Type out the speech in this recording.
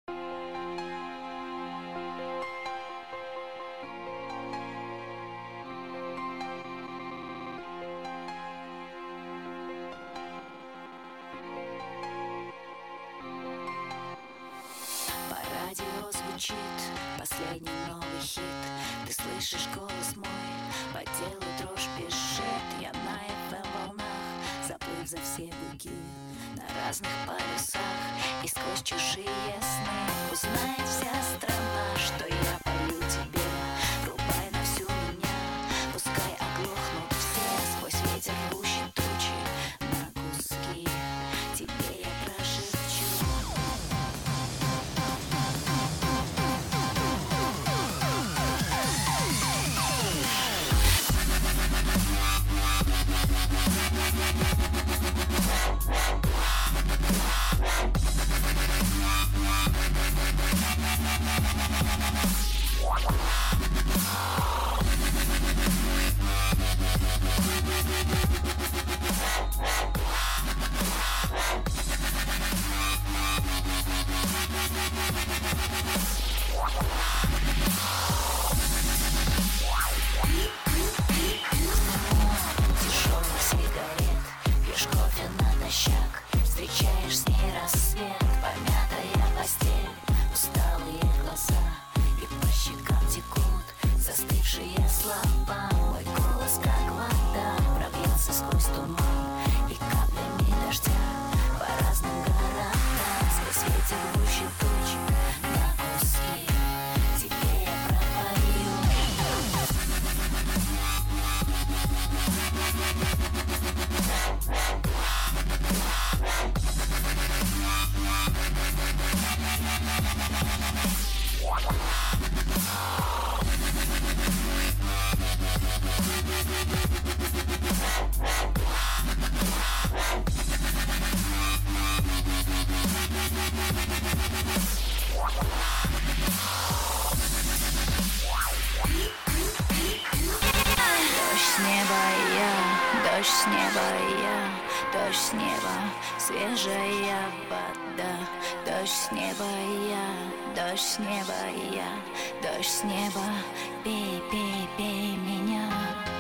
По радио звучит последний новый хит. Ты слышишь голос мой, по телу дрожь бежит. Я на FM волнах, заплыв за все буки, на разных полюсах и сквозь чужие сны. Узнает вся страна, что я пою тебе. Врубай на всю меня, пускай оглохнут все. Сквозь ветер гуще тучи на куски тебе я прошепчу. Тяжелых сигарет, пьешь кофе натощак, встречаешь с ней рассвет. Помятая постель, усталые глаза, и по щекам текут застывшие слова. Мой голос как вода пробьется сквозь туман и каплями дождя по разным городам. Сквозь ветер гуще тучи на куски тебе я пропою. Дождь с неба я, дождь с неба я, дождь с неба, свежая вода. Дождь с неба я, дождь с неба я, дождь с неба, пей, пей, пей меня.